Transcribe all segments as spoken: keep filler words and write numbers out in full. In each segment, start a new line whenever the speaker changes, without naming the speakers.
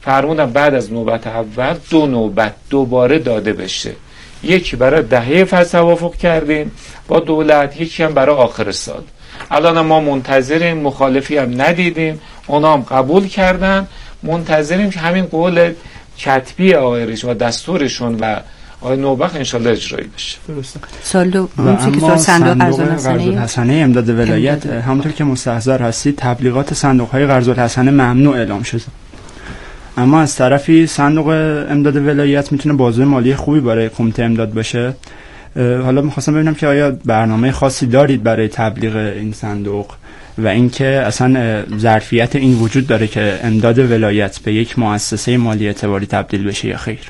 فرمودن بعد از نوبت اول دو نوبت دوباره داده بشه، یکی برای دهه فصل توافق کردیم با دولت، یکی هم برای آخر سال. الان ما منتظریم، مخالفی هم ندیدیم، اونا هم قبول کردن، منتظریم که همین قول کتبی آقای رئیس و دستورشون و آقای نوبخت انشالله اجرایی بشه.
درسته.
سال دو
اما صندوق قرض الحسنه امداد ولایت همونطور که مستحضر هستید تبلیغات صندوق های قرض الحسنه ممنوع اعلام شده، اما از طرفی صندوق امداد ولایت میتونه بازوی مالی خوبی برای کمیته امداد باشه. حالا میخواستم ببینم که آیا برنامه خاصی دارید برای تبلیغ این صندوق و اینکه اصلا ظرفیت این وجود داره که امداد ولایت به یک مؤسسه مالی اعتباری تبدیل بشه یا خیر؟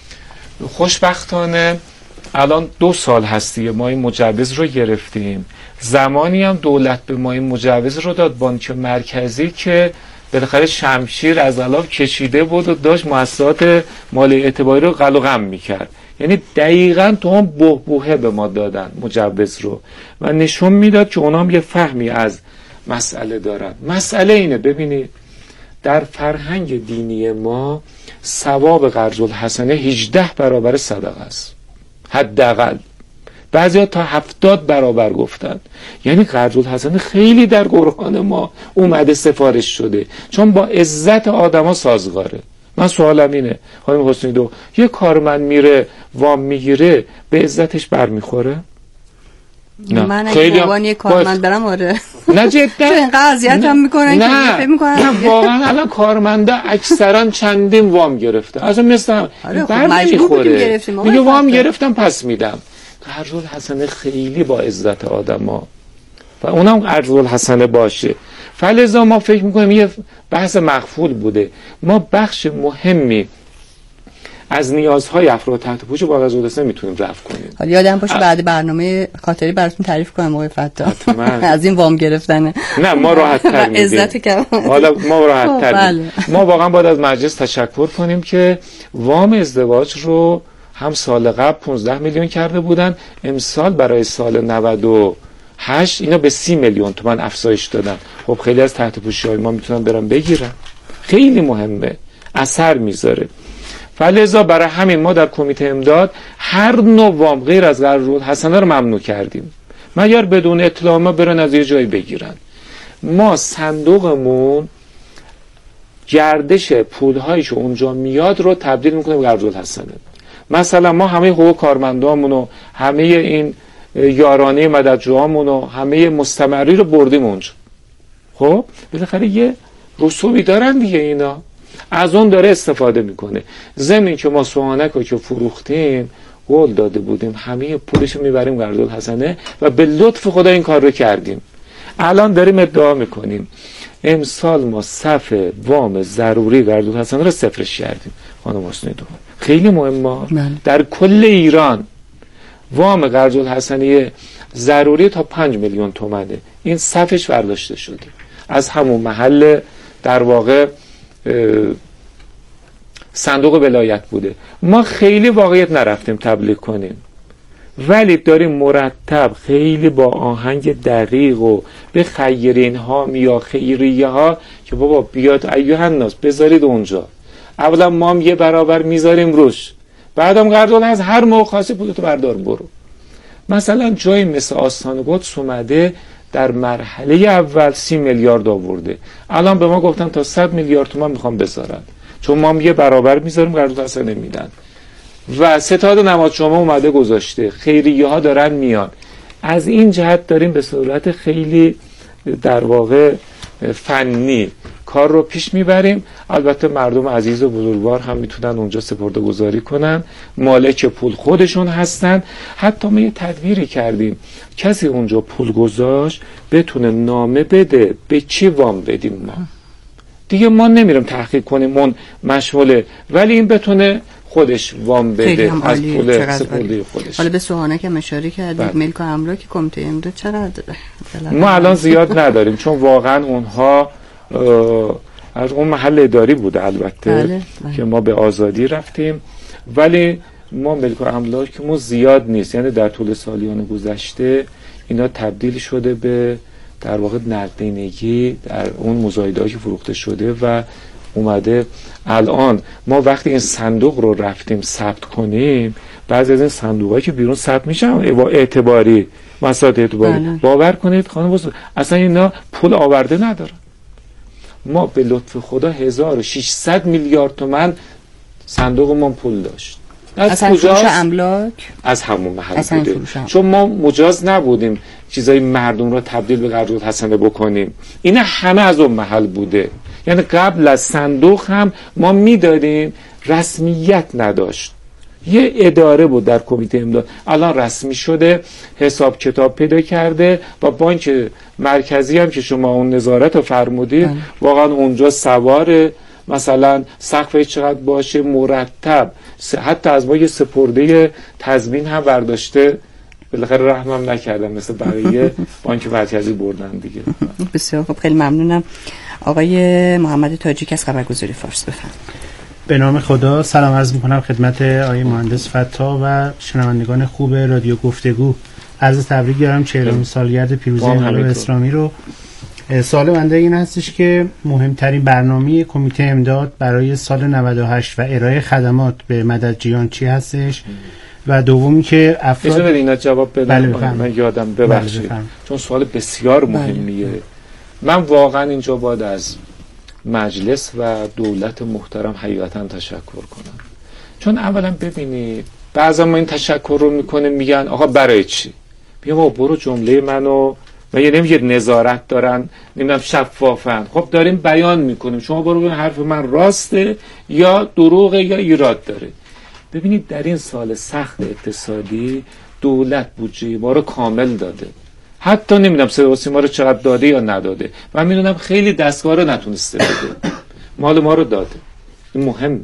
خوشبختانه الان دو سال هستی ما این مجوز رو گرفتیم. زمانی هم دولت به ما این مجوز رو داد بانک مرکزی که بالاخره شمشیر از علاف کشیده بود و داشت مؤسسات مالی اعتباری رو قل و قم میکرد. یعنی دقیقاً تو هم بحبوحه به ما دادن مجوز رو و نشون میداد که اونا هم یه فهمی از مسئله دارن. مسئله اینه، ببینید در فرهنگ دینی ما ثواب قرض الحسنه هجده برابر صدقه است حداقل، بعضیا تا هفتاد برابر گفتن. یعنی قرض الحسنه خیلی در قرآن ما اومده سفارش شده چون با عزت آدما سازگاره. من سوالم اینه خانم حسنی دو، یه کارمند میره وام میگیره به عزتش برمیخوره؟
نه. من اگه بابان یه کارمند برم آره
نه جدا
چون اینقدر اذیت هم میکنن که فکر میکنن
نه واقعا الان کارمندا اکثرا چندین وام گرفته اصلا مثلا
آره
نمیخوره میگه وام گرفتم پس میدم. قرض الحسنه خیلی با عزت آدما و اونم قرض الحسنه باشه. فلذا ما فکر میکنیم یه بحث مغفول بوده. ما بخش مهمی از نیازهای افراد تحت پوش با قرض الحسنه میتونیم رفع کنیم.
حالا یادم باشه بعد برنامه خاطری براتون تعریف کنم آقای فتاح از این وام گرفتنه.
نه ما راحت تر میدیم
عزت کردم.
حالا ما راحت تر میدیم. ما واقعا باید از مجلس تشکر کنیم که وام ازدواج رو هم سال قبل پانزده میلیون کرده بودن، امسال برای سال نود و هشت اینا به سی میلیون تومان افزایش دادن. خب خیلی از تحت پوشی های ما میتونن برن بگیرن، خیلی مهمه، اثر میذاره. فلذا برای همین ما در کمیته امداد هر نوع وام غیر از قرض الحسنه رو ممنوع کردیم مگر بدون اطلاع ما برن از یه جایی بگیرن. ما صندوقمون گردش پولهایی که اونجا میاد رو تبدیل میکنه به قرض الحسنه. مثلا ما همه حقوق کارمندامون و همه این یارانه مددجوامون و همه مستمری رو بردیم اونجا. خب بالاخره یه رسوبی دارن دیگه، اینا از اون داره استفاده میکنه. ضمن که ما سوهانک رو که فروختیم قول داده بودیم همه پولش رو میبریم قرض الحسنه و به لطف خدا این کار رو کردیم. الان داریم ادعا میکنیم امسال ما صف وام ضروری قرض الحسنه رو صفرش کردیم. خانم حسنی دو خیلی مهمه در کل ایران وام قرض الحسنه ضروری تا پنج میلیون تومنه، این صفش برداشته شده از همون محل در واقع صندوق ولایت بوده. ما خیلی واقعیت نرفتیم تبلیغ کنیم ولی داریم مرتب خیلی با آهنگ دقیق و به خیرین ها یا خیریه ها که بابا بیاد ایها الناس بذارید اونجا. اولا ما هم یه برابر میذاریم روش، بعدم قرض از هر موقع خاصی پولتو بردار برو. مثلا جای مثل آستان قدس اومده در مرحله اول سی میلیارد آورده، الان به ما گفتن تا صد میلیارد تومان میخوام بذارن چون ما هم یه برابر میذاریم قرض اصلا نمیدن. و ستاد نماز جمعه اومده گذاشته، خیریه ها دارن میان. از این جهت داریم به صورت خیلی در واقع فنی کار رو پیش میبریم. البته مردم عزیز و بزرگوار هم میتونن اونجا سپرده گذاری کنن، مالک پول خودشون هستن. حتی ما یه تدبیری کردیم کسی اونجا پول گذاشت بتونه نامه بده به چی وام بدیم. ما دیگه ما نمیرم تحقیق کنیم من مشموله، ولی این بتونه خودش وام بده از پول سپرده خودش.
حالا به سوهانک هم اشاره کردید، ملک و املاک کمیته امداد چقدر داره؟
ما الان زیاد نداریم چون واقعا اونها از اون محل اداری بوده البته بله. بله. که ما به آزادی رفتیم، ولی ما ملک و املاکمون زیاد نیست. یعنی در طول سالیان گذشته اینا تبدیل شده به در واقع نقدینگی در اون مزایده‌ای که فروخته شده و اومده. الان ما وقتی این صندوق رو رفتیم ثبت کنیم، بعضی از این صندوقایی که بیرون ثبت میشن اعتباری، مسائل اعتباری، بله. باور کنید خانم بزرگ اصلا اینا پول آورده ندارن. ما به لطف خدا هزار و ششصد میلیارد تومان صندوق ما پول داشت.
از کجاست؟ املاک
از همون محل بوده، چون ما مجاز نبودیم چیزای مردم رو تبدیل به قرض الحسنه بکنیم. اینا همه از اون محل بوده. یعنی قبل از صندوق هم ما میدادیم، رسمیت نداشت، یه اداره بود در کمیته امداد. الان رسمی شده، حساب کتاب پیدا کرده و بانک مرکزی هم که شما اون نظارت رو فرمودید واقعا اونجا سواره، مثلا سقف چقدر باشه مرتب، حتی از ما یه سپرده تضمین هم برداشته، بالاخره رحمم نکردم مثل بقیه بانک مرکزی بردن دیگه.
بسیار خب، خیلی ممنونم. آقای محمد تاجیک از خبرگزاری فارس، بفرمایید.
به نام خدا سلام عرض میکنم خدمت آقای مهندس فتا و شنوندگان خوب رادیو گفتگو. عرض تبریک دارم چهلمین سالگرد پیروزی انقلاب اسلامی رو. سوال بنده این هستش که مهمترین برنامه کمیته امداد برای سال نود و هشت و ارائه خدمات به مددجویان چی هستش؟ و دومی که افراد
اجازه اینا جواب بدم. بله من یادم ببخشید
بله
چون سوال بسیار مهمیه. بله. من واقعا اینجا باید از مجلس و دولت محترم حقیقتا تشکر کنم، چون اولا ببینید بعضا ما این تشکر رو میکنه میگن آقا برای چی؟ بیا ما برو جمله منو و یه نمیگه نظارت دارن نمیدونم شفافن، خب داریم بیان میکنیم، شما برو ببین حرف من راسته یا دروغه یا ایراد داره. ببینید در این سال سخت اقتصادی دولت بودجه ما رو کامل داده، حتی نمیدونم صدا و سیما رو چقدر داده یا نداده، من میدونم خیلی دستگاه رو نتونسته بده، مال ما رو داده، این مهمه.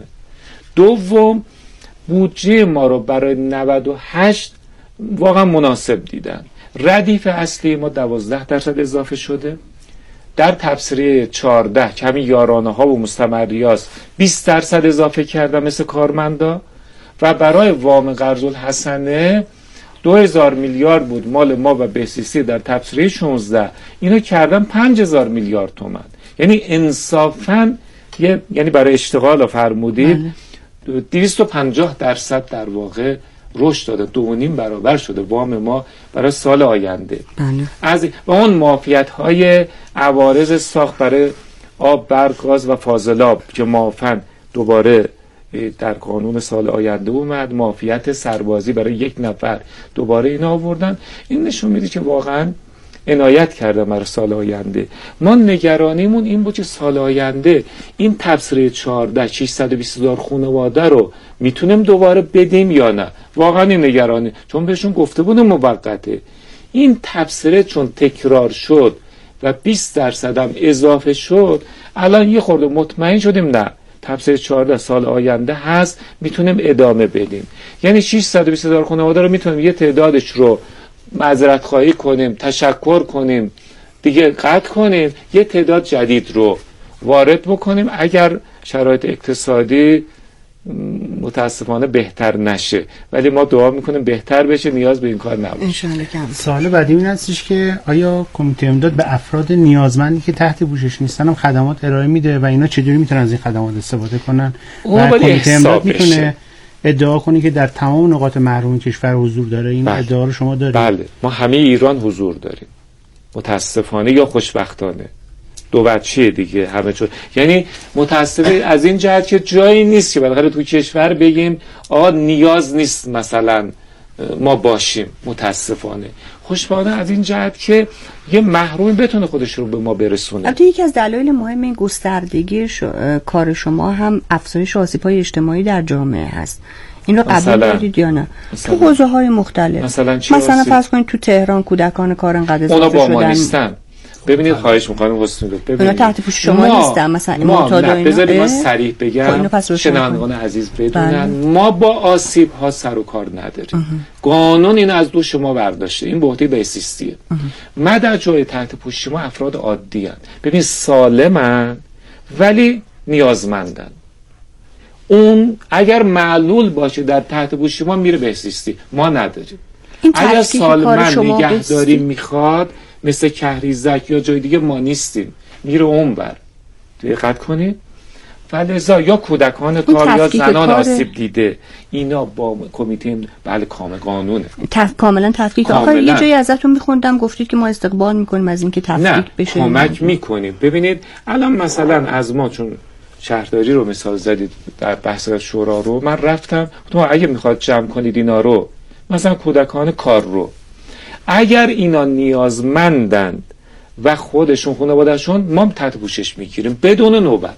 دوم بودجه ما رو برای نود و هشت واقعا مناسب دیدن. ردیف اصلی ما دوازده درصد اضافه شده، در تبصره چهارده که همین یارانه ها و مستمریاست بیست درصد اضافه کردن مثل کارمندا، و برای وام قرض الحسنه دو هزار میلیارد بود مال ما و بهسیسی در تبصره شانزده، اینو کردن پنج هزار میلیارد تومان. یعنی انصافاً یه یعنی برای اشتغال فرمودید دویست و پنجاه درصد در واقع رشد داده، دو و نیم برابر شده وام ما برای سال آینده. بله. از و اون معافیت های عوارض ساخت برای آب، برق، گاز و فاضلاب که معافن دوباره در قانون سال آینده اومد، معافیت سربازی برای یک نفر دوباره اینا آوردن. این نشون میده که واقعا عنایت کرده برای سال آینده. ما نگرانیمون این بود که سال آینده این تبصره چهارده ششصد و بیست هزار خانواده رو میتونیم دوباره بدیم یا نه. واقعا این نگرانی، چون بهشون گفته بودم موقته. این تبصره چون تکرار شد و بیست درصد هم اضافه شد، الان یه خورده مطمئن شدیم نه تبصره چهارده سال آینده هست، میتونیم ادامه بدیم. یعنی ششصد و بیست هزار خانواده رو میتونیم یه تعدادش رو معذرت خواهی کنیم، تشکر کنیم، دیگه قطع کنیم، یه تعداد جدید رو وارد بکنیم اگر شرایط اقتصادی متاسفانه بهتر نشه، ولی ما دعا میکنیم بهتر بشه، نیاز به این کار نباشه
انشالله.
سوال بعدی این هستش که آیا کمیته امداد به افراد نیازمندی که تحت پوشش نیستن هم خدمات ارائه میده و اینا چجوری میتونن از این خدمات استفاده کنن؟ و کمیته امداد میتونه ادعا کنی که در تمام نقاط محروم کشور حضور داره؟ این بله. ادعا رو شما دارید؟
بله، ما همه ایران حضور داریم، متاسفانه یا خوشبختانه، دو بچیه دیگه همه چون. یعنی متاسفه از این جهت که جایی نیست که بالاخره تو کشور بگیم آقا نیاز نیست مثلا ما باشیم، متاسفانه. خوشبختانه از این جهت که یه محروم بتونه خودش رو به ما برسونه.
البته یکی از دلایل مهم این گستردگی شو... کار شما هم افزایش آسیب‌های اجتماعی در جامعه هست. این رو قبول دارید یا نه؟ تو حوزه‌های مختلف، مثلا مثلا فرض کنید تو تهران کودکان کار انقدر اضافه شدن،
اونا با ما نیستن. ببینید خواهش می‌کنم حسین رو ببینید
اونا تحت پوش شما ما نیستن، مثلا معتاد اینا.
بذارید من صریح بگم شنوندگان عزیز بدونن ما با آسیب ها سر و کار نداریم. قانون این از دو شما برداشته، این بحثی بیسیستیه. ما در جای تحت پوش ما افراد عادی هستند. ببین سالمن ولی نیازمندن. اون اگر معلول باشه در تحت پوش ما میره بهزیستی، ما نداریم. اگر سالمن نگهداری میخواد مثل کهریزک یا جای دیگه ما نیستیم، میره اون بر. دقت کنید. فلذا یا کودکان کار یا زنان آسیب دیده، اینا با کمیته بله کامل قانونه
تف... کاملا تفکیک. آخه یه جایی ازتون میخوندم گفتید که ما استقبال میکنیم از اینکه تفکیک بشه.
نه کمک میکنیم. ببینید الان مثلا از ما چون شهرداری رو مثال زدید در بحث شورا رو، من رفتم تو اگه میخواد جمع کنید اینا رو، مثلا کودکان کار رو، اگر اینا نیازمندند و خودشون خانواده‌شون، ما تحت پوشش میگیریم بدون نوبت.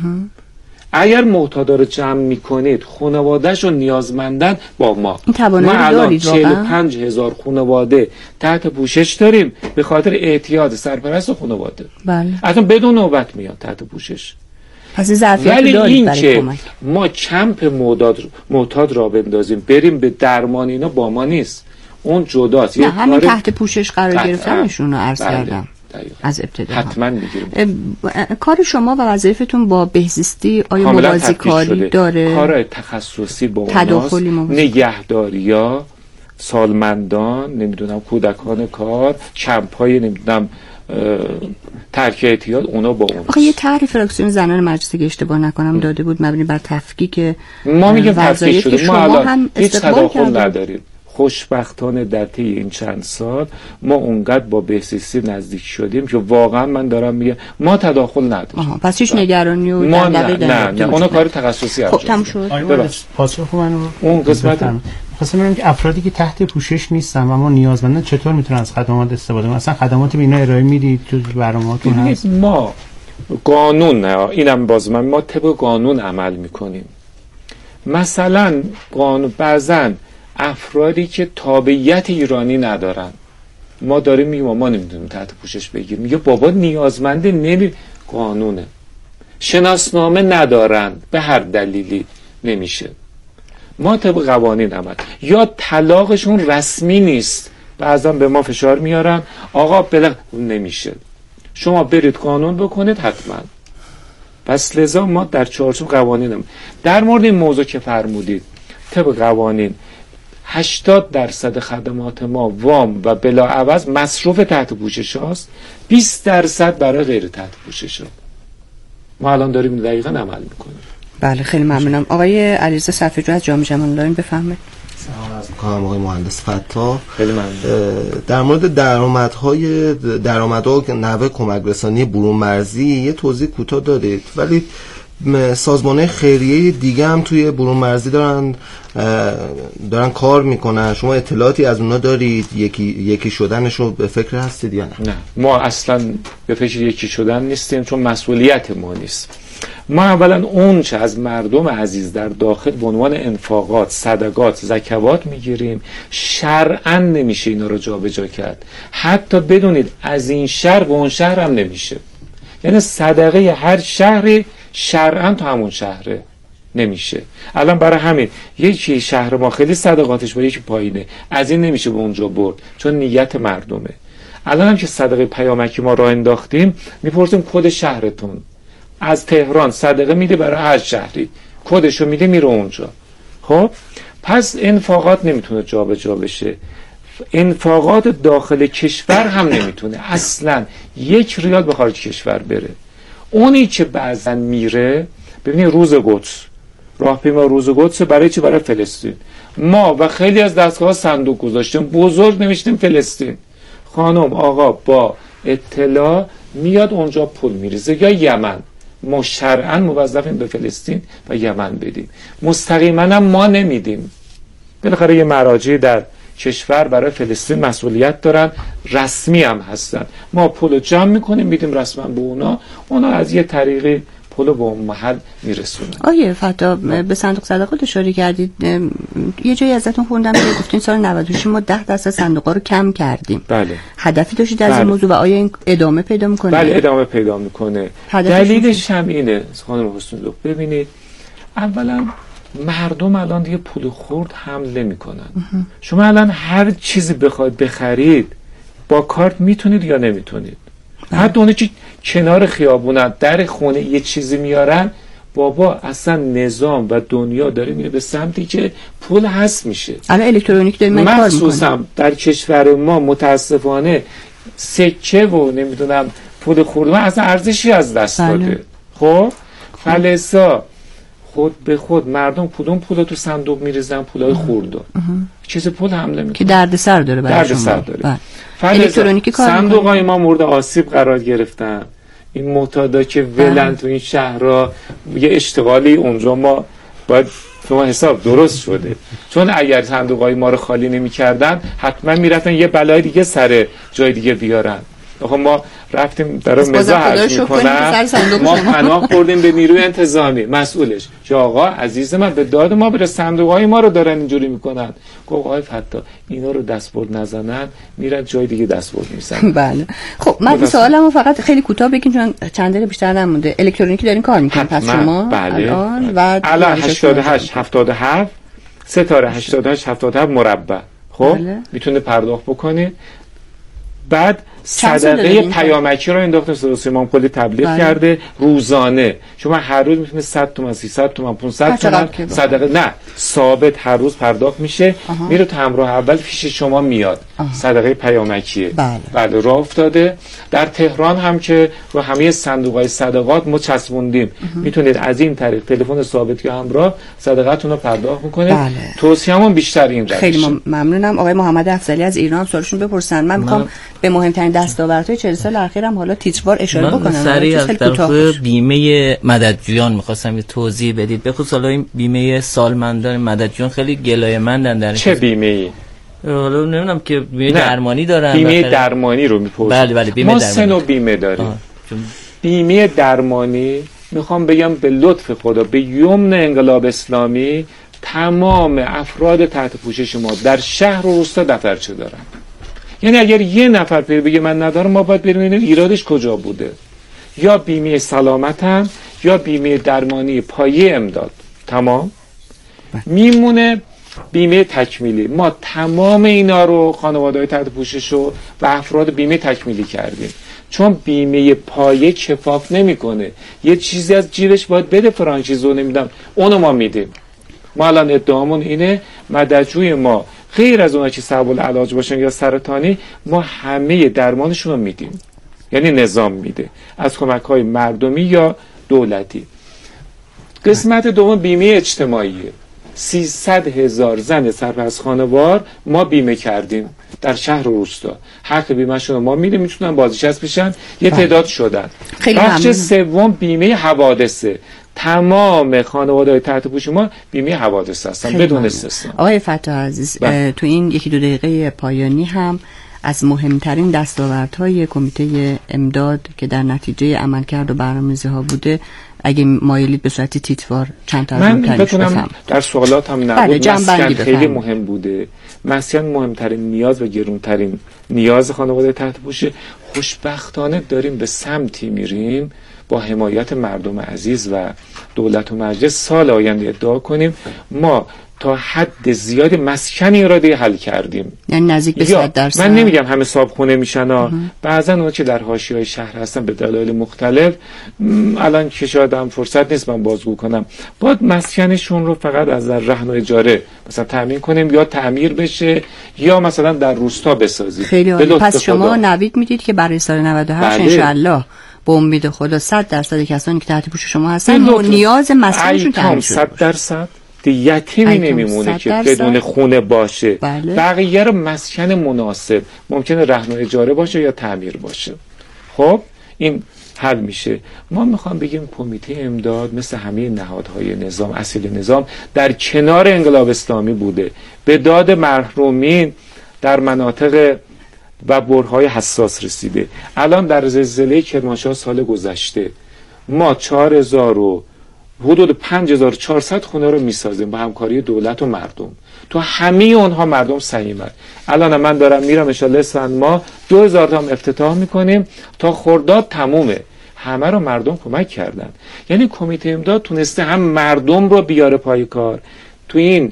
اگر معتادا رو جمع میکنید خانواده‌شون نیازمندن با ما، ما الان چهل و پنج هزار خانواده تحت پوشش داریم به خاطر اعتیاد سرپرست خانواده.
بله.
اصلا بدون نوبت میاد تحت پوشش.
پس ظرفیت دارید برای کمک.
ما کمپ معتاد معتاد را بندازیم بریم به درمان، اینا با ما نیست، اون جداست.
نه همین تحت پوشش قرار گرفتنشون رو عرض
بله.
کردم
دقیقا.
از ابتدا
حتما میگیریم.
کار شما و وظایفتون با بهزیستی آیا موازی کاری داره؟
کار تخصصی با اوناست، نگهداریا، سالمندان، نمیدونم کودکان کار، کمپ های نمیدونم ترک اعتیاد، اونا با اون.
آخه یه طرح فراکسیون زنان مجلس که اشتباه نکنم داده بود مبنی بر تفکیک.
ما میگیم تفکیک شده، ما الان هیچ تداخل نداریم. خوشبختانه در طی این چند سال ما اونقدر با بهزیستی نزدیک شدیم که واقعا من دارم میگم ما تداخل نداریم.
پس هیچ نگرانی و
ما نه نه, نه. اونا کار تخصصی
انجام. خب تموم شد.
پاسخ منو
اون قسمت
خواستم ببینم که افرادی که تحت پوشش نیستن و ما نیازمندن چطور میتونن از خدمات استفاده کنن؟ مثلا خدمات به اینا ارائه میدید تو برنامه‌تون هست؟
ما قانون نه اینم باز من ما طبق قانون عمل میکنیم. مثلا قانون بعضن افرادی که تابعیت ایرانی ندارن ما داریم میگیم ما نمیدونیم تحت پوشش بگیریم، میگه بابا نیازمنده، نمی قانونه. شناسنامه ندارن به هر دلیلی نمیشه، ما طبق قوانین عمل. یا طلاقشون رسمی نیست، بعضا به ما فشار میارن آقا بله نمیشه، شما برید قانون بکنید حتما. پس لذا ما در چارچوب قوانینم. در مورد این موضوع که فرمودید طبق قوانین هشتاد درصد خدمات ما وام و بلاعوض مصروف تحت پوشش هاست، بیست درصد برای غیر تحت پوشش ها. ما الان داریم دقیقا عمل میکنیم.
بله خیلی ممنونم. آقای علیرضا صفی‌جو از جامعه جمال آنلاین بفرمایید.
سلام عرض می‌کنم آقای مهندس فتا.
خیلی ممنون.
در مورد درآمدهای درآمدها و نحوه کمک رسانی برون مرزی یه توضیح کوتاه دادید، ولی سازمان‌های خیریه دیگه هم توی برون مرزی دارن دارن کار میکنن، شما اطلاعاتی از اونا دارید؟ یکی یکی شدنش رو به فکر هستید یا نه؟
نه ما اصلا به فکر یکی شدن نیستیم، چون مسئولیت ما نیست. ما اولا اون چه از مردم عزیز در داخل به عنوان انفاقات، صدقات، زکوات میگیریم، شرعاً نمیشه اینا رو جابجا کرد. حتی بدونید از این شهر به اون شهر هم نمیشه، یعنی صدقه هر شهری شرعاً تو همون شهره نمیشه. الان برای همین یکی شهر ما خیلی صدقاتش با یکی پایینه، از این نمیشه به اونجا برد چون نیت مردمه. الان هم که صدقه پیامکی ما راه انداختیم میپرسیم کد شهرتون، از تهران صدقه میده برای هر شهری، کدشو میده میره اونجا. خب پس انفاقات نمیتونه جابجا بشه، انفاقات داخل کشور هم نمیتونه اصلا یک ریال به خارج کشور بره. اونی که بعضن میره، ببینید روز قدس، راهپیما روز قدس برای چی؟ برای فلسطین. ما و خیلی از دستگاه صندوق گذاشتیم بزرگ نوشتیم فلسطین، خانم آقا با اطلاع میاد اونجا پول میریزه. یا یمن، ما شرعاً موظفیم به فلسطین و یمن بدیم، مستقیما هم ما نمیدیم. بالاخره یه مراجع در کشور برای فلسطین مسئولیت دارن، رسمی هم هستن. ما پول جمع میکنیم میدیم رسما به اونا، اونا از یه طریقی پول به اون محل میرسونن.
آیه فتا به صندوق صدقات اشاره کردید، یه جایی ازتون خوندم که گفتین سال نود و شش ما ده درصد صندوقا رو کم کردیم.
بله.
هدفی داشتید از این موضوع و آیا این ادامه پیدا میکنه؟
بله ادامه پیدا میکنه. دلیلش هم اینه خانم حسین لو، ببینید اولا مردم الان دیگه پول خورد حمل نمیکنن. شما الان هر چیزی بخواید بخرید با کارت میتونید یا نمیتونید. حتی اونی که کنار خیابونن در خونه یه چیزی میارن، بابا اصلا نظام و دنیا داره میره به سمتی که پول هست میشه.
الان الکترونیک داریم کار میکنه.
مخصوصا در کشور ما متاسفانه سکه و نمیدونم پول خوردن اصلا ارزشی از دست داده. خب فلسا خود به خود مردم کدوم پولا تو صندوق میریزن؟ پولای خورده، چیز پول حمله میکنه
که درد سر داره برای
درد سر داره.
الکترونیکی کار
صندوق های ما مورد آسیب قرار گرفتن. این معتادا که ولن تو این شهرها یه اشتغالی اونجا ما باید شما حساب درست شده، چون اگر صندوق های ما رو خالی نمی کردن حتما میرفتن یه بلای دیگه سر جای دیگه بیارن. آخه ما رفتیم در مزاح حرف میکنن، ما پناه خوردیم به نیروی انتظامی مسئولش که آقا عزیز من به داد ما بره، صندوق های ما رو دارن اینجوری میکنن. گفت آقای فتا اینا رو دستبرد نزنن میرن جای دیگه دستبرد میزنن.
بله خب من سوالمو فقط خیلی کوتاه بگین چون چند دقیقه بیشتر نمونده. الکترونیکی دارین کار میکنین پس شما
بله.
الان و
الان هشتاد و هشت هفتاد و هفت ستاره هشتاد و هشت هفتاد و هفت مربع خب بله. میتونه پرداخت بکنه. بعد صدقه پیامکی رو انداختیم، صدا سیما کلی تبلیغ بله. کرده روزانه. شما هر روز میتونه صد تومن سیصد تومن پانصد تومن صدقه نه ثابت هر روز پرداخت میشه. آها. میره تو همراه اول پیش شما میاد. آها. صدقه پیامکیه. بله. بعد راه افتاده. در تهران هم که رو همه صندوق‌های صدقات ما چسبوندیم، میتونید از این طریق تلفن ثابت یا همراه صدقاتون رو پرداخت میکنید. بله. توصیه‌مون بیشتر این روشه.
خیلی ممنونم. آقای محمد افضلی از ایران سوالشون بپرسن. من میخوام به مهمترین دستاوردهای چهل سال اخیرم حالا تیتروار اشاره بکنم.
من سریع از طرف بیمه مددجویان می‌خواستم یه توضیح بدید. به خصوص این بیمه سالمندان مددجویان خیلی گلایه‌مندن در
چه بیمه‌ای؟
حالا نمیدونم که بیمه درمانی دارن.
بیمه درمانی رو میپرسم.
بله بله بیمه
ما
درمانی.
سه نوع بیمه داریم. بیمه درمانی میخوام بگم به لطف خدا به یمن انقلاب اسلامی تمام افراد تحت پوشش ما در شهر و روستا دفترچه دارن. یعنی اگر یه نفر پیر بگه من ندارم ما باید بریم ببینیم ایرادش کجا بوده. یا بیمه سلامتم یا بیمه درمانی پایه امداد. تمام میمونه بیمه تکمیلی. ما تمام اینا رو خانواده‌های تحت پوشش و افراد بیمه تکمیلی کردیم، چون بیمه پایه کفاف نمیکنه. یه چیزی از جیبش باید بده، فرانچیزو نمیدم اونو ما میدیم. ما الان ادعامون اینه مددجوی ما غیر از اونها که صعب العلاج باشن یا سرطانی ما همه درمانشون رو میدیم، یعنی نظام میده از کمک‌های مردمی یا دولتی. قسمت دوم بیمه اجتماعیه. سیصد هزار زن سرپرست خانوار ما بیمه کردیم در شهر و روستا. حق بیمه‌شون رو ما میدیم، میتونن بازنشست بشن، یه تعداد شدن. بخش سوم بیمه حوادثه. تمام خانواده‌های تحت پوشش ما بیمه حوادث هستن بدون استثنا.
آقای فتا عزیز تو این یکی دو دقیقه پایانی هم از مهمترین دستاوردهای کمیته امداد که در نتیجه عملکرد و برنامه‌ریزی‌ها بوده اگه مایلید به صورت تیتوار چند تا از
من بتونم در سوالات هم نبود. مسکن خیلی مهم بوده. مسکن مهمترین نیاز و گرونترین نیاز خانواده تحت پوشش. خوشبختانه داریم به سمتی میریم با حمایت مردم عزیز و دولت و مجلس سال آینده ادعا کنیم ما تا حد زیادی مسکنی را دیگه حل کردیم،
یعنی نزدیک به صد درصد.
من نمیگم همه صاحب خونه میشن ها، بعضا اونها که در حاشیه‌های شهر هستن به دلایل مختلف الان که شاید هم فرصت نیست من بازگو کنم، باید مسکنشون رو فقط از رهن و اجاره مثلا تامین کنیم یا تعمیر بشه یا مثلا در روستا بسازیم.
خیلی عالی. پس شما نوید میدید که برای سال نود و هشت ان شاء الله با امید خدا صد درصد کسانی که تحت پوشش شما هستن و نیاز مسکنشون تامین شده.
صد درصد یتیمی نمیمونه که بدون خونه باشه. بله. بقیه رو مسکن مناسب، ممکنه رهن و اجاره باشه یا تعمیر باشه. خب این حل میشه. ما میخوام بگیم کمیته امداد مثل همه نهادهای نظام اصیل نظام در کنار انقلاب اسلامی بوده، به داد محرومین در مناطق و برهای حساس رسیده. الان در زلزله کرمانشاه سال گذشته ما چهار هزار و حدود پنج هزار و چهارصد خونه رو میسازیم با همکاری دولت و مردم. تو همه اونها مردم سعیمند. الان من دارم میرم ان شاءالله اسفند ما دو هزار تا هم افتتاح میکنیم تا خرداد تمومه. همه رو مردم کمک کردن. یعنی کمیته امداد تونسته هم مردم رو بیاره پای کار. تو این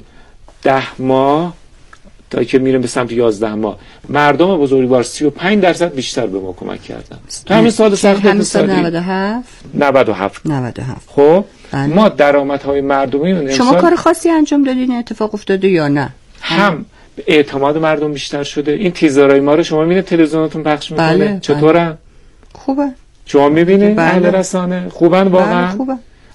ده ماه تا که میریم به سمت یازده ماه مردم بزرگوار سی و پنج درصد بیشتر به ما کمک کردن. تو همین سال سخت اقتصادی
نود و هفت
نود و هفت
نود و هفت
خب بله. ما درآمدهای مردمی
شما کار خاصی انجام دادین اتفاق افتاده یا نه؟
هم اعتماد مردم بیشتر شده. این تیزرای ما رو شما میبینید تلویزیونتون پخش میکنه. بله. چطورن؟
خوبه.
شما میبینید بله. اهل رسانه خوبن واقعا.
بله خوبه.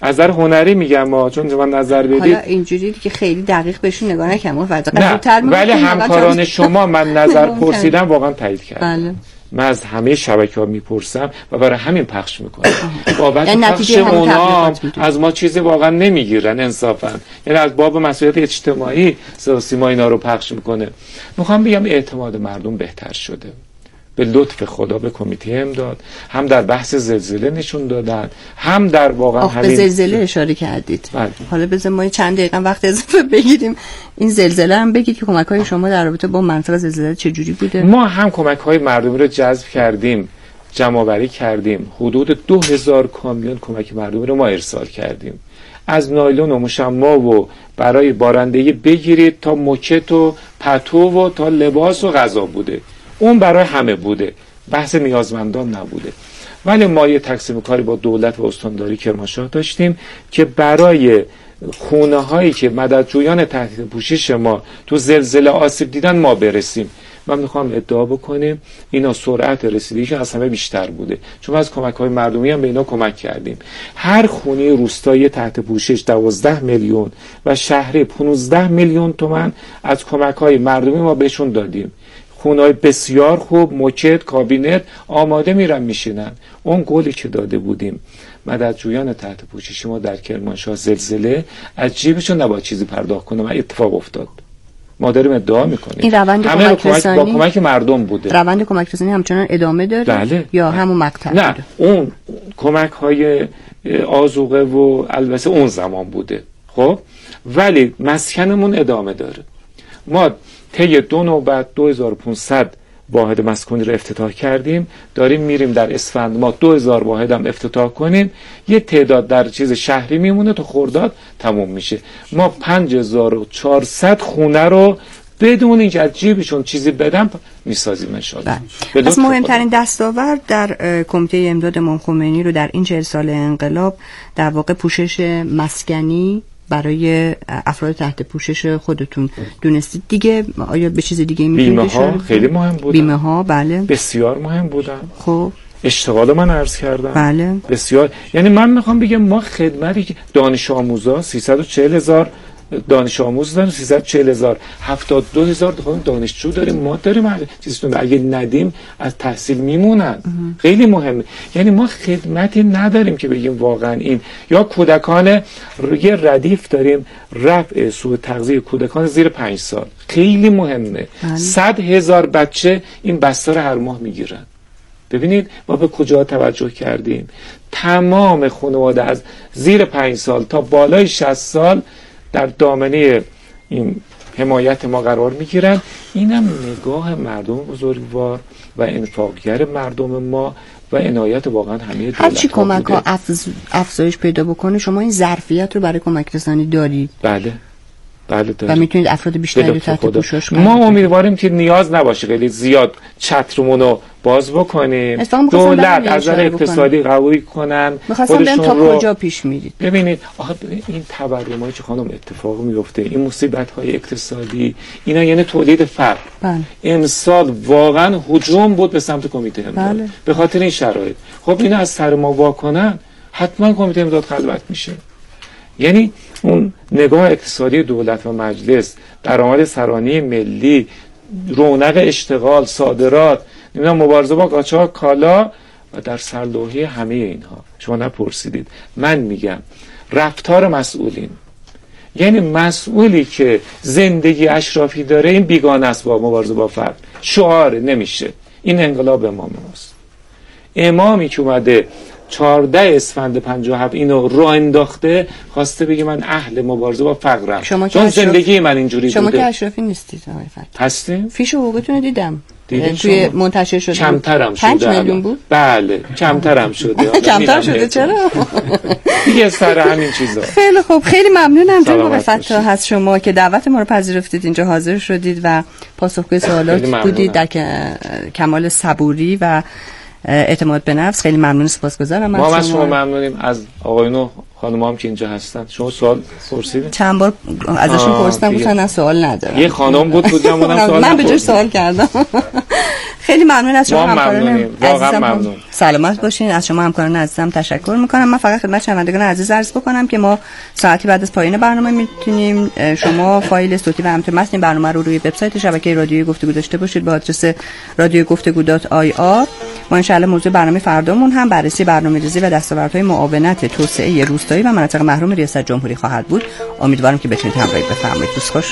از نظر هنری میگم ما، چون من نظر بدید
حالا اینجوری که خیلی دقیق بهشون نگاه نکنم
نه، ولی همکاران شما من نظر پرسیدم واقعا تایید کردم. بله. من از همه شبکه‌ها میپرسم و برای همین پخش میکنم. بابت پخش اونا از ما چیزی واقعا نمیگیرن انصافا، یعنی از باب مسئولیت اجتماعی سیما اینا رو پخش میکنه. میخوام بگم اعتماد مردم بهتر شده به لطف خدا به کمیته امداد، هم در بحث زلزله نشون دادن، هم در واقعا
همین به زلزله اشاره کردید. بله. حالا بذار ما چند دقیقه وقت اضافه بگیریم این زلزله هم بگید که کمک‌های شما در رابطه با منطقه زلزله چجوری بوده.
ما هم کمک‌های مردمی رو جذب کردیم، جمع‌آوری کردیم، حدود دو هزار کامیون کمک مردمی رو ما ارسال کردیم، از نایلون و مشما و برای بارندگی بگیرید تا موکت و پتو و تا لباس و غذا بوده. اون برای همه بوده، بحث نیازمندان نبوده. ولی ما یه تقسیم کاری با دولت و استانداری کرمانشاه داشتیم که برای خونه هایی که مددجویان تحت پوشش ما تو زلزله آسیب دیدن ما برسیم. من میخوام ادعا بکنیم اینا سرعت رسیدگیشون از همه بیشتر بوده، چون از کمک های مردمی هم به اینا کمک کردیم. هر خونه روستایی تحت پوشش دوازده میلیون و شهری پانزده میلیون تومان از کمک های مردمی ما بهشون دادیم. خونه‌های بسیار خوب، موکت، کابینت آماده میرن میشینن. اون گلی که داده بودیم مددجویان تحت پوشش ما در کرمانشاه زلزله از جیبشون نباید چیزی پرداخت کنه، اتفاق افتاد. ما داریم ادعا میکنیم
این روند کمک رسانی
با کمک مردم بوده.
روند کمک رسانی همچنان ادامه داره؟
بله.
یا همون مقطع
نه
بوده؟
اون کمک های آذوقه و البته اون زمان بوده، خب ولی مسکنمون ادامه داره. ما طی دو نوبت دو هزار و پانصد واحد مسکونی رو افتتاح کردیم، داریم میریم در اسفند ما دو هزار واحد هم افتتاح کنیم، یه تعداد در چیز شهری میمونه تا خرداد تموم میشه. ما پنج هزار و چهارصد خونه رو بدون اینکه از جیبشون چیزی بدم میسازیم انشاءالله.
از مهمترین دستاورد در کمیته امداد امام خمینی رو در این چهل سال انقلاب در واقع پوشش مسکنی برای افراد تحت پوشش خودتون دونستید دیگه. آیا به چیز دیگه میتونید
بیمه ها خیلی مهم بودن.
بیمه ها بله
بسیار مهم بودن.
خب
اشتغال من عرض کردم
بله
بسیار، یعنی من میخوام بگم ما خدمتی که دانش آموزا سیصد و چهل هزار دانش آموز داریم، سیصد و چهل هزار هفتاد و دو هزار دانشجو داریم. ما داریم چیزتون اگه ندیم از تحصیل میمونن. خیلی مهمه. یعنی ما خدمتی نداریم که بگیم واقعا این، یا کودکان یه ردیف داریم رفع سوء تغذیه کودکان زیر پنج سال، خیلی مهمه. صد هزار بچه این بستر هر ماه میگیرن. ببینید ما به کجا توجه کردیم. تمام خانواده از زیر پنج سال تا بالای شصت سال در دامنه این حمایت ما قرار میگیرن. اینم نگاه مردم بزرگوار و انفاقگر مردم ما و عنایت واقعا همه دولت ها.
هر چی کمک ها افز... افزایش پیدا بکنه شما این ظرفیت رو برای کمک رسانی دارید؟
بله بله داریم.
و میتونید افراد بیشتری رو تحت پوشش کنید.
ما امیدواریم که نیاز نباشه خیلی زیاد چترمون رو باز بکنیم، دولت از نظر اقتصادی قبول کنن
خودشون تا رو. کجا پیش میرید؟
ببینید آخه این تورمایی که خانم اتفاق میفته، این مصیبت های اقتصادی، اینا یعنی تولید فقر.
بله.
امسال واقعا هجوم بود به سمت کمیته امداد. بله. به خاطر این شرایط خب اینا از سر ما واکنن، حتما کمیته امداد خلوت میشه. یعنی اون نگاه اقتصادی دولت و مجلس، درآمد سرانه ملی، رونق اشتغال، صادرات، نمیدونم مبارزه با قاچاق کالا و در سرلوحه همه اینها شما نپرسیدید. من میگم رفتار مسئولین، یعنی مسئولی که زندگی اشرافی داره این بیگانه است با مبارزه با فقر. شعار نمیشه. این انقلاب امام ماست. امامی که اومده چهارده اسفند پنجاه و هفت اینو راه انداخته، خواسته بگه من اهل مبارزه با فقرم، چون زندگی من اینجوری
شما
بوده.
شما که اشرافی نیستید آقای فتحی.
هستیم؟
فیش حقوقتون رو دیدم توی منتشر شده.
کمترم شده.
پنج میلیون بود؟
بله کمترم شده.
کمتر شده چرا؟
دیگه سر همین چیزا.
خیلی خوب، خیلی ممنونم جناب آقای فتحی از شما که دعوت ما رو پذیرفتید، اینجا حاضر شدید و پاسخگوی سوالات بودید در کمال صبوری و اعتماد به نفس. خیلی ممنون، سپاسگزارم.
ما از شما ممنونیم، از آقایون و خانم‌ها که اینجا هستن. شما سوال پرسیدید؟
چند بار ازشون پرسیدم گفتن نه سوال ندارم.
یه خانم بود تو جمعمون سوال
من به جای سوال کردم. خیلی ممنون از شما همکاران
واقعا ممنون.
سلامت باشین. از شما همکاران عزیزم تشکر میکنم. من فقط خدمت شنوندگان عزیز عرض بکنم که ما ساعتی بعد از پایان برنامه میتونیم شما فایل صوتی و همچنین متن برنامه رو روی وبسایت شبکه رادیوی گفتگو داشته باشید با آدرس رادیو گفتگو دات آی آر. ما ان شاءالله موضوع برنامه فردامون هم بررسی برنامه‌ریزی و دستاوردهای معاونت توسعه روستایی و مناطق محروم ریاست جمهوری خواهد بود. امیدوارم که بتونید همراهی بفرمایید. دوست خوش.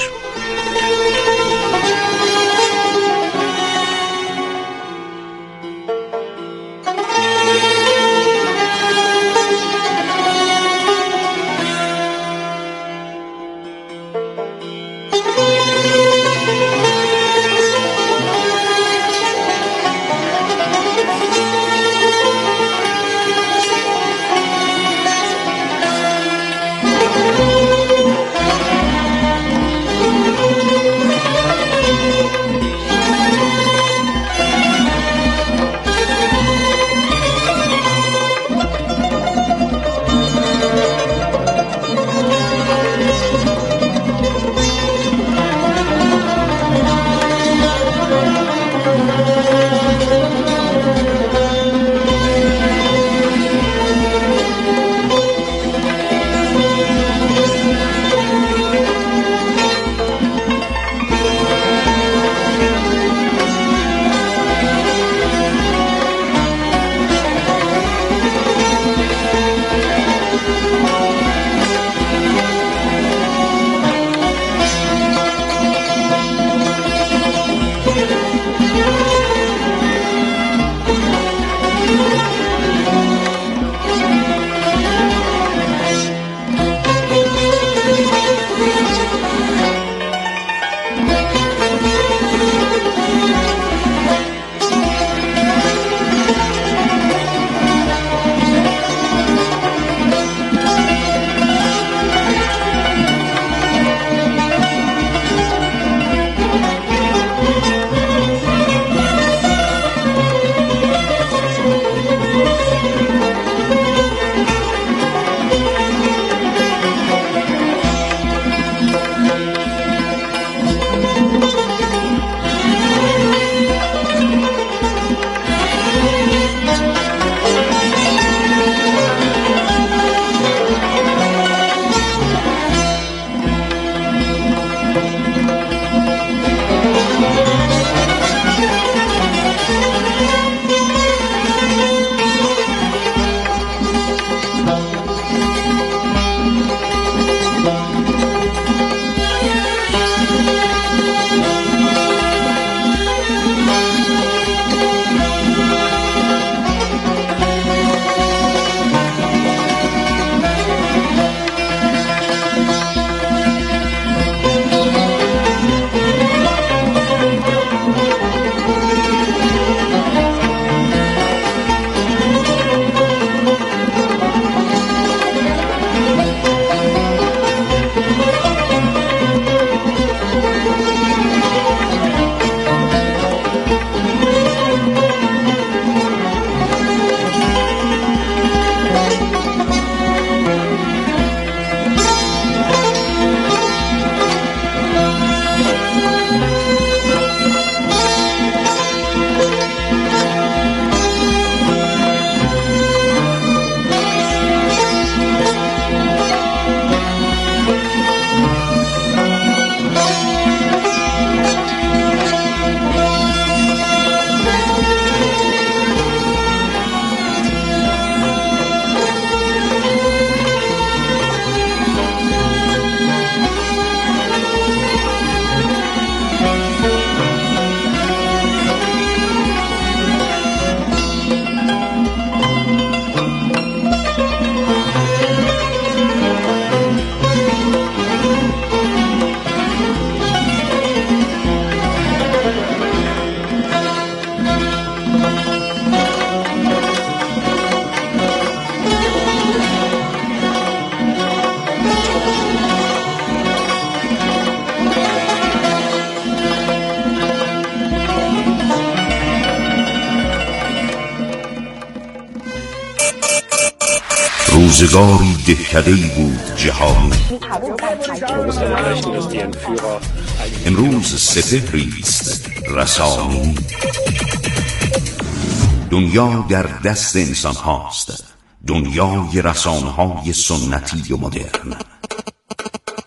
روزگاری دهکده‌ای بود جهانی، امروز سپهری است رسانی. دنیا در دست انسان هاست، دنیای رسانه‌های سنتی و مدرن.